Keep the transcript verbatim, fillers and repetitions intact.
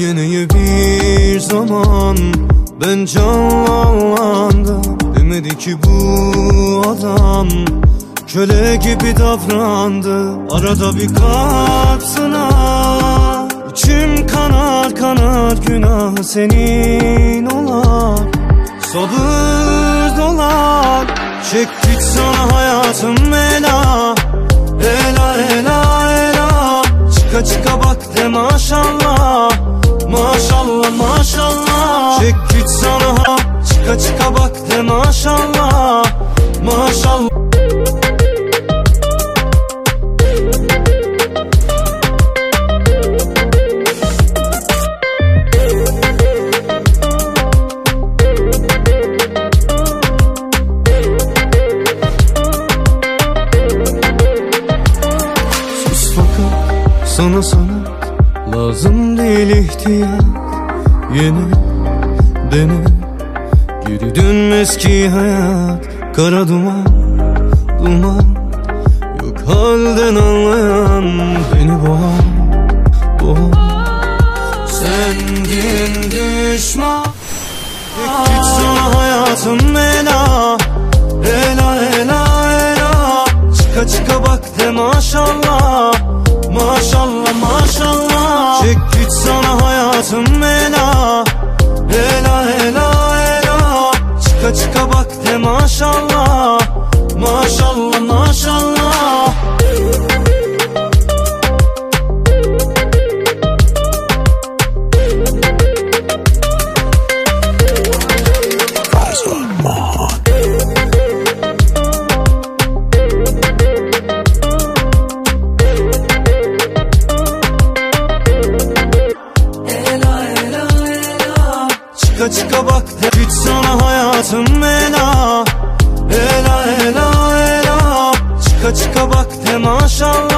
Gene bir zaman ben canlandım. Demedi ki bu adam köle gibi davrandı. Arada bir kalp sınar, İçim kanar kanar, günah senin olar. Sabır dolar, çek git sana hayatım ela. Ela ela ela, çıka çıka bak de maşallah. Maşallah maşallah, çek git sana, çıka çıka bak de maşallah. Maşallah. Sana sanat lazım değil, ihtiyar. Yine dene, geri dönmez ki hayat. Kara duman, duman, yok halden anlayan. Beni boğan, boğan. Zengin düşman, git sana hayatım ela. Ela ela ela, çıka çıka bak de maşallah. Maşallah maşallah, çek git sana hayatım ela. Ela ela ela, çıka çıka bak de maşallah. Maşallah maşallah. Çıka çıka bak de git sana hayatım ela. Ela ela ela, çıka çıka bak de maşallah.